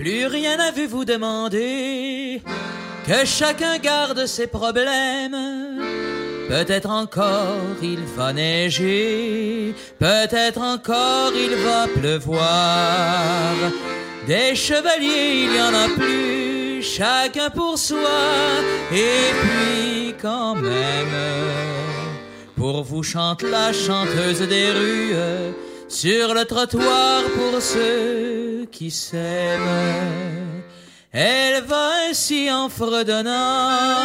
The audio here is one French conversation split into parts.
Plus rien avez-vous demandé, que chacun garde ses problèmes. Peut-être encore il va neiger, peut-être encore il va pleuvoir. Des chevaliers, il y en a plus, chacun pour soi. Et puis quand même, pour vous chante la chanteuse des rues, sur le trottoir pour ceux qui s'aiment. Elle va ainsi en fredonnant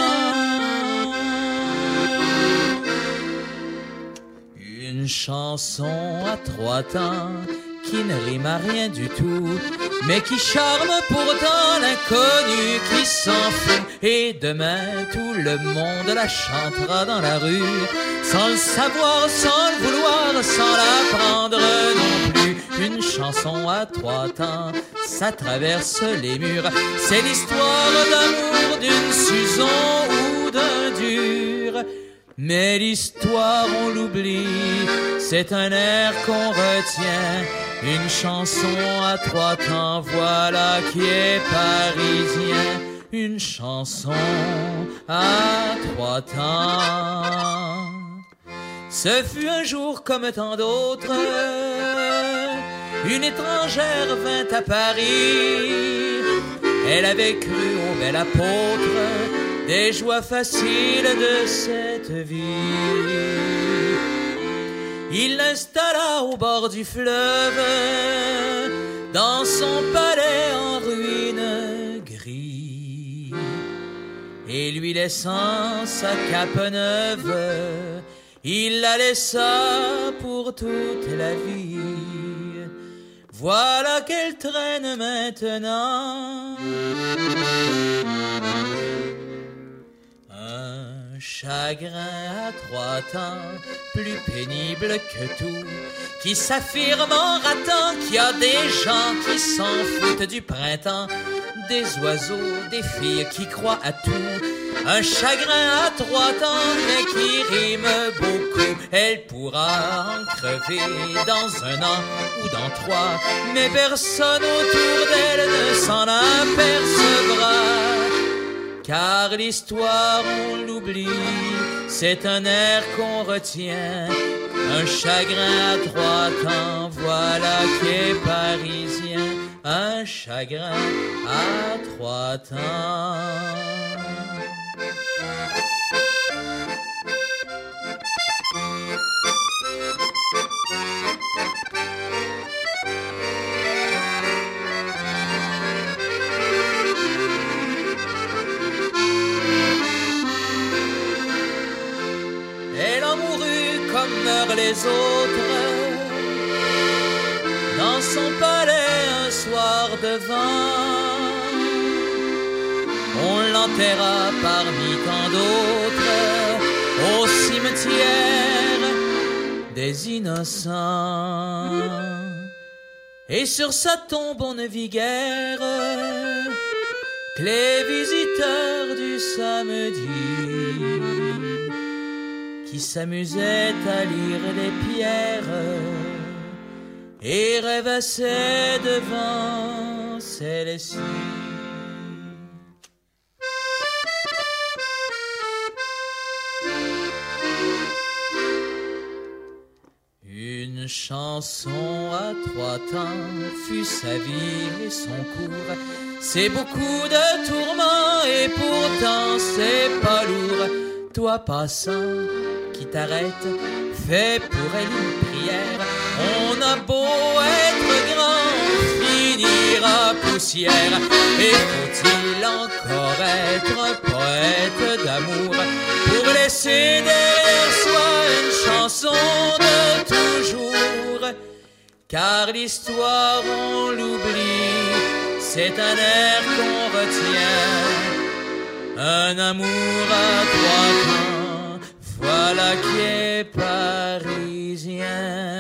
une chanson à trois temps qui ne rime à rien du tout, mais qui charme pourtant l'inconnu qui s'en fout. Et demain tout le monde la chantera dans la rue, sans le savoir, sans le vouloir, sans l'apprendre non plus. Une chanson à trois temps, ça traverse les murs. C'est l'histoire d'amour d'une Susan ou d'un dur. Mais l'histoire on l'oublie, c'est un air qu'on retient. Une chanson à trois temps, voilà qui est parisien. Une chanson à trois temps. Ce fut un jour comme tant d'autres, une étrangère vint à Paris. Elle avait cru au bel apôtre des joies faciles de cette vie. Il l'installa au bord du fleuve, dans son palais en ruine gris, et lui laissant sa cape neuve, il la laissa pour toute la vie. Voilà qu'elle traîne maintenant un chagrin à trois temps, plus pénible que tout, qui s'affirme en ratant, qui a des gens qui s'en foutent du printemps, des oiseaux, des filles qui croient à tout. Un chagrin à trois temps, mais qui rime beaucoup. Elle pourra en crever dans un an ou dans trois, mais personne autour d'elle ne s'en apercevra. Car l'histoire on l'oublie, c'est un air qu'on retient. Un chagrin à trois temps, voilà qui est parisien. Un chagrin à trois temps. Elle en mourut comme meurent les autres, dans son palais un soir de vent. On l'enterra parmi tant d'autres au cimetière des innocents. Et sur sa tombe on ne vit guère que les visiteurs du samedi, qui s'amusaient à lire les pierres et rêvassaient devant celle-ci. Une chanson à trois temps fut sa vie et son cours. C'est beaucoup de tourments et pourtant c'est pas lourd. Toi passant qui t'arrête, fais pour elle une prière. On a beau être grand, finira poussière. Et faut-il encore être un poète d'amour pour laisser derrière soi une chanson de toujours? Car l'histoire on l'oublie, c'est un air qu'on retient. Un amour à trois temps, voilà qui est parisien.